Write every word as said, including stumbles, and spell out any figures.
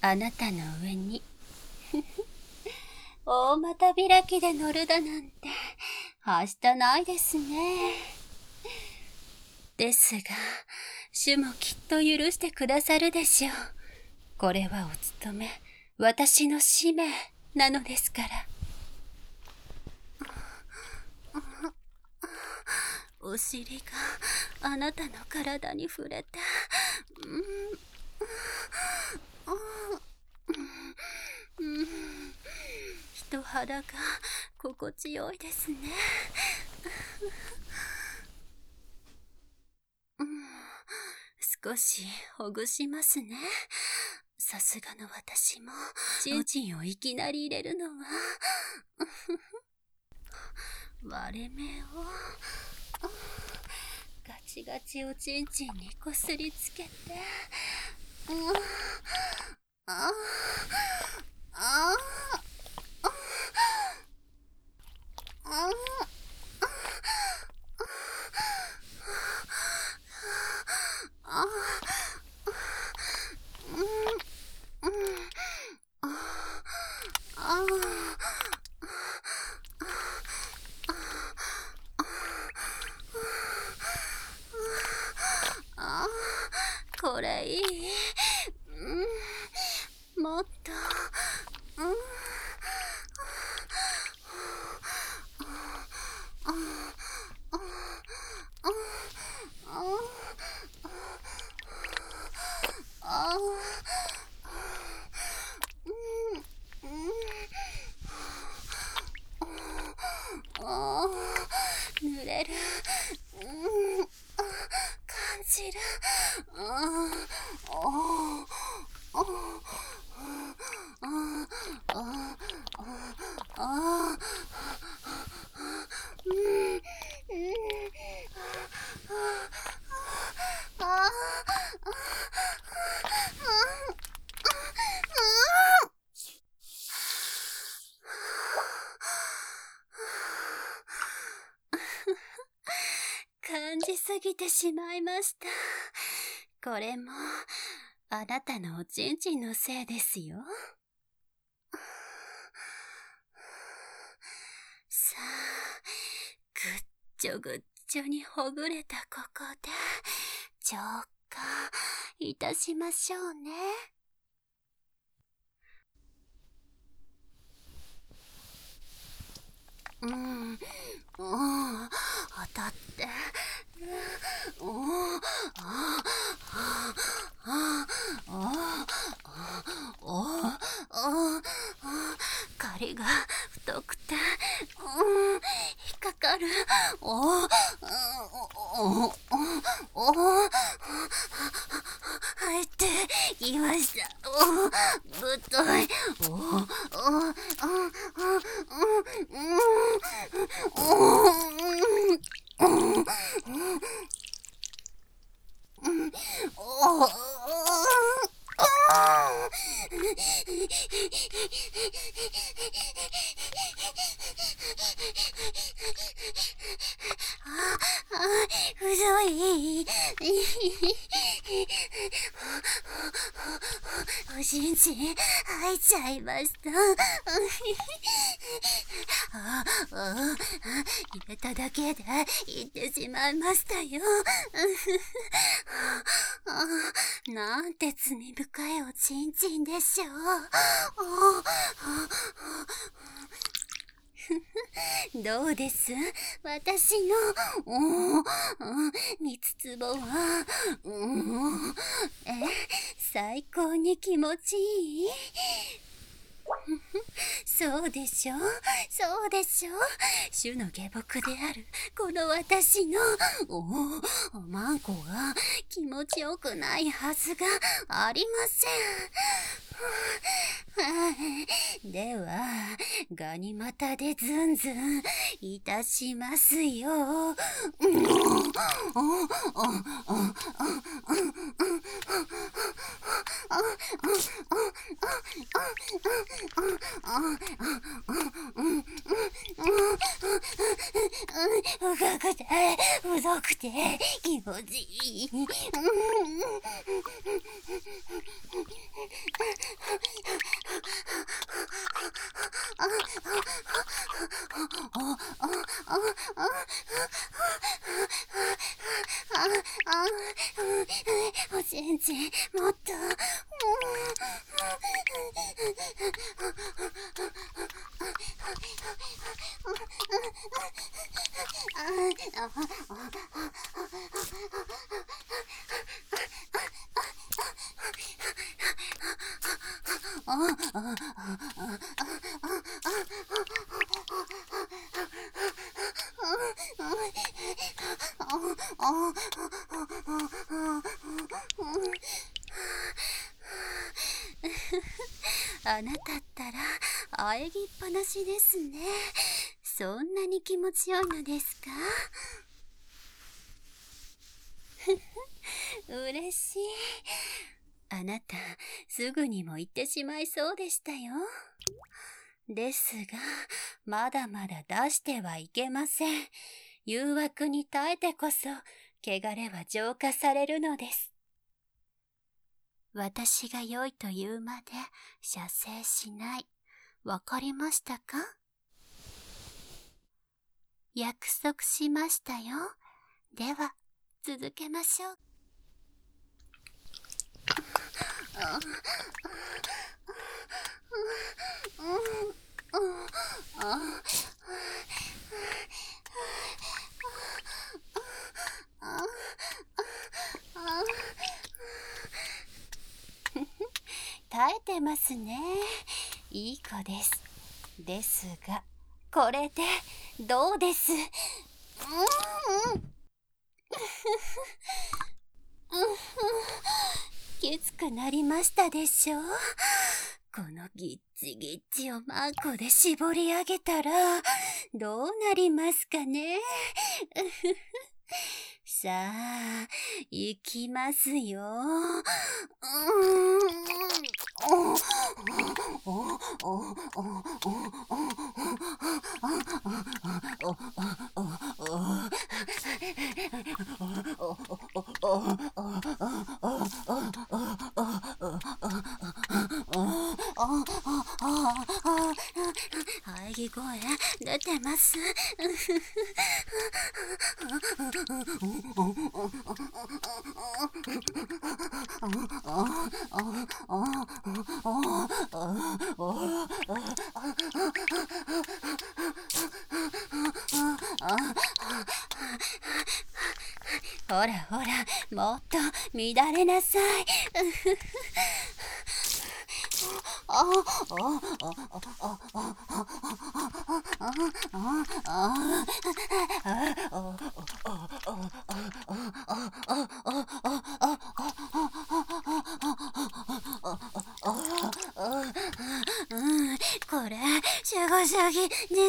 あなたの上に大股開きで乗るだなんてはしたないですね。ですが主もきっと許してくださるでしょう。これはお務め、私の使命なのですから。お尻があなたの体に触れて、うんうん、人肌が心地よいですね。うん、少しほぐしますね。さすがの私もチンチンをいきなり入れるのは割れ目をガチガチおちんちんにこすりつけて、うん、ああああああこれいい、うん、もっと、うん、濡れる、うん、感じる、感じすぎてしまいました。これもあなたのおちんちんのせいですよ。さあ、ぐっちょぐっちょにほぐれたここで浄化いたしましょうね。うん、当たって、おお、ああ、ああ、おお、針が太くて、うん、引っかかる。おお、おお、おお、入ってきました。おお、ぶっとい。おお、おお、うん、うん、くどい。おちんちん入っちゃいました。ああ、入れただけで言ってしまいましたよ。なんて罪深いおちんちんでしょう。どうです？私の、おー、三つつぼは、え、最高に気持ちいい？そうでしょう、そうでしょう。主の下僕であるこの私のおおマンコが気持ちよくないはずがありません。ではガニ股でズンズンいたしますよ。深くて太くて気持ちいい。 。あなたったら喘ぎっぱなしですね。そんなに気持ちよいのですか？嬉しい。あなた、すぐにも行ってしまいそうでしたよ。ですが、まだまだ出してはいけません。誘惑に耐えてこそ、汚れは浄化されるのです。私が良いと言うまで射精しない。わかりましたか？約束しましたよ。では、続けましょう。耐えてますね。いい子です。ですが、これでどうです？きつくなりましたでしょう？このギッチギッチをマンコで絞り上げたらどうなりますかね？さあ、行きますよ。喘ぎ声出てます。ほらほら、もっと乱れなさい。これ、シャガシャギです。